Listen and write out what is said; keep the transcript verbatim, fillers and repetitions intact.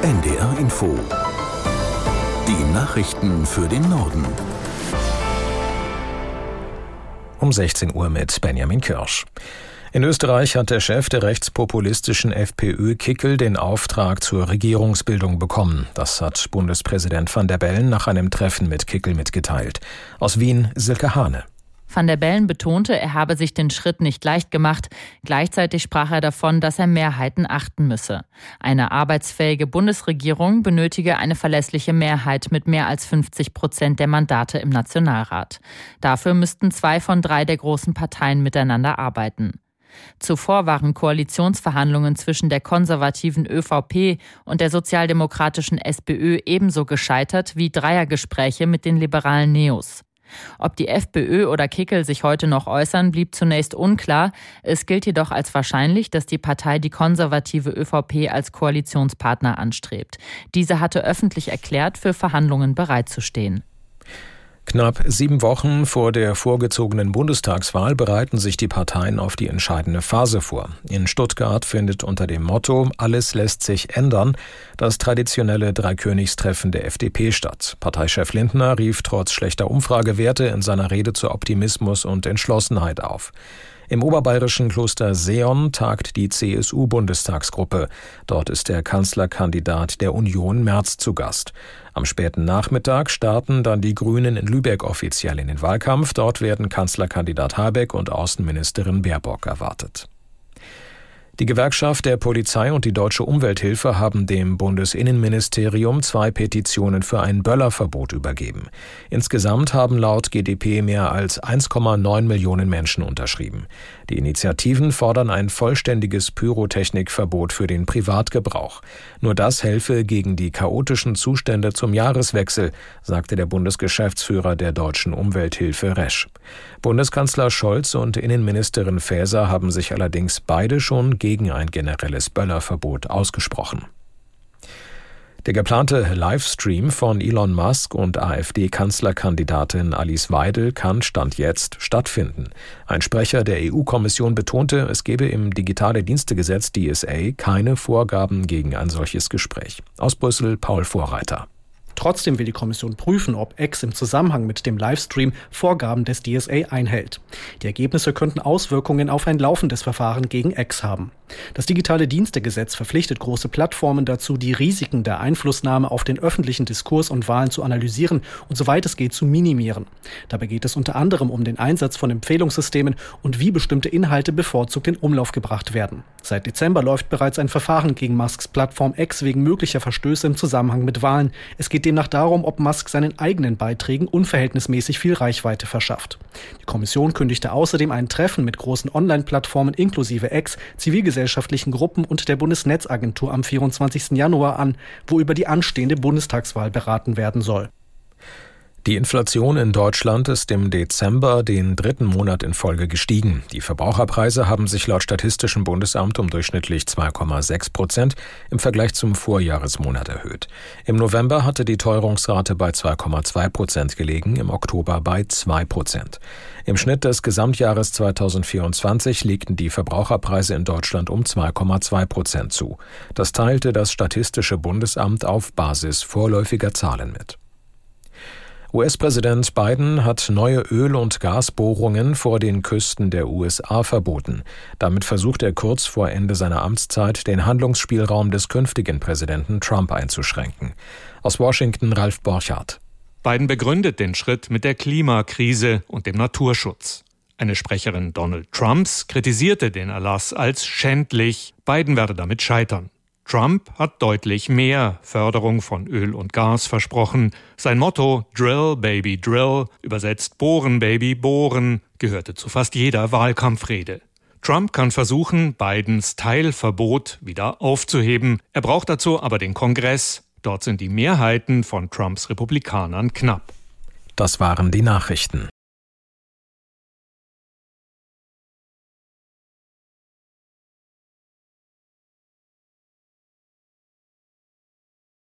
N D R Info. Die Nachrichten für den Norden. Um sechzehn Uhr mit Benjamin Kirsch. In Österreich hat der Chef der rechtspopulistischen FPÖ Kickl den Auftrag zur Regierungsbildung bekommen. Das hat Bundespräsident Van der Bellen nach einem Treffen mit Kickl mitgeteilt. Aus Wien Silke Hane. Van der Bellen betonte, er habe sich den Schritt nicht leicht gemacht. Gleichzeitig sprach er davon, dass er Mehrheiten achten müsse. Eine arbeitsfähige Bundesregierung benötige eine verlässliche Mehrheit mit mehr als fünfzig Prozent der Mandate im Nationalrat. Dafür müssten zwei von drei der großen Parteien miteinander arbeiten. Zuvor waren Koalitionsverhandlungen zwischen der konservativen ÖVP und der sozialdemokratischen SPÖ ebenso gescheitert wie Dreiergespräche mit den liberalen Neos. Ob die FPÖ oder Kickl sich heute noch äußern, blieb zunächst unklar. Es gilt jedoch als wahrscheinlich, dass die Partei die konservative ÖVP als Koalitionspartner anstrebt. Diese hatte öffentlich erklärt, für Verhandlungen bereitzustehen. Knapp sieben Wochen vor der vorgezogenen Bundestagswahl bereiten sich die Parteien auf die entscheidende Phase vor. In Stuttgart findet unter dem Motto »Alles lässt sich ändern« das traditionelle Dreikönigstreffen der F D P statt. Parteichef Lindner rief trotz schlechter Umfragewerte in seiner Rede zu Optimismus und Entschlossenheit auf. Im oberbayerischen Kloster Seeon tagt die C S U-Bundestagsgruppe. Dort ist der Kanzlerkandidat der Union Merz zu Gast. Am späten Nachmittag starten dann die Grünen in Lübeck offiziell in den Wahlkampf. Dort werden Kanzlerkandidat Habeck und Außenministerin Baerbock erwartet. Die Gewerkschaft der Polizei und die Deutsche Umwelthilfe haben dem Bundesinnenministerium zwei Petitionen für ein Böllerverbot übergeben. Insgesamt haben laut G d P mehr als eins Komma neun Millionen Menschen unterschrieben. Die Initiativen fordern ein vollständiges Pyrotechnikverbot für den Privatgebrauch. Nur das helfe gegen die chaotischen Zustände zum Jahreswechsel, sagte der Bundesgeschäftsführer der Deutschen Umwelthilfe Resch. Bundeskanzler Scholz und Innenministerin Faeser haben sich allerdings beide schon gegen ein generelles Böllerverbot ausgesprochen. Der geplante Livestream von Elon Musk und AfD-Kanzlerkandidatin Alice Weidel kann Stand jetzt stattfinden. Ein Sprecher der E U-Kommission betonte, es gebe im Digitale-Dienste-Gesetz D S A keine Vorgaben gegen ein solches Gespräch. Aus Brüssel Paul Vorreiter. Trotzdem will die Kommission prüfen, ob X im Zusammenhang mit dem Livestream Vorgaben des D S A einhält. Die Ergebnisse könnten Auswirkungen auf ein laufendes Verfahren gegen X haben. Das Digitale Dienstegesetz verpflichtet große Plattformen dazu, die Risiken der Einflussnahme auf den öffentlichen Diskurs und Wahlen zu analysieren und soweit es geht zu minimieren. Dabei geht es unter anderem um den Einsatz von Empfehlungssystemen und wie bestimmte Inhalte bevorzugt in Umlauf gebracht werden. Seit Dezember läuft bereits ein Verfahren gegen Musks Plattform X wegen möglicher Verstöße im Zusammenhang mit Wahlen. Es geht demnach darum, ob Musk seinen eigenen Beiträgen unverhältnismäßig viel Reichweite verschafft. Die Kommission kündigte außerdem ein Treffen mit großen Online-Plattformen inklusive X, zivilgesellschaftlichen Gruppen und der Bundesnetzagentur am vierundzwanzigsten Januar an, wo über die anstehende Bundestagswahl beraten werden soll. Die Inflation in Deutschland ist im Dezember den dritten Monat in Folge gestiegen. Die Verbraucherpreise haben sich laut Statistischem Bundesamt um durchschnittlich zwei Komma sechs Prozent im Vergleich zum Vorjahresmonat erhöht. Im November hatte die Teuerungsrate bei zwei Komma zwei Prozent gelegen, im Oktober bei zwei Prozent. Im Schnitt des Gesamtjahres zweitausendvierundzwanzig legten die Verbraucherpreise in Deutschland um zwei Komma zwei Prozent zu. Das teilte das Statistische Bundesamt auf Basis vorläufiger Zahlen mit. U S-Präsident Biden hat neue Öl- und Gasbohrungen vor den Küsten der U S A verboten. Damit versucht er kurz vor Ende seiner Amtszeit, den Handlungsspielraum des künftigen Präsidenten Trump einzuschränken. Aus Washington Ralf Borchardt. Biden begründet den Schritt mit der Klimakrise und dem Naturschutz. Eine Sprecherin Donald Trumps kritisierte den Erlass als schändlich. Biden werde damit scheitern. Trump hat deutlich mehr Förderung von Öl und Gas versprochen. Sein Motto Drill, Baby, Drill, übersetzt Bohren, Baby, Bohren, gehörte zu fast jeder Wahlkampfrede. Trump kann versuchen, Bidens Teilverbot wieder aufzuheben. Er braucht dazu aber den Kongress. Dort sind die Mehrheiten von Trumps Republikanern knapp. Das waren die Nachrichten.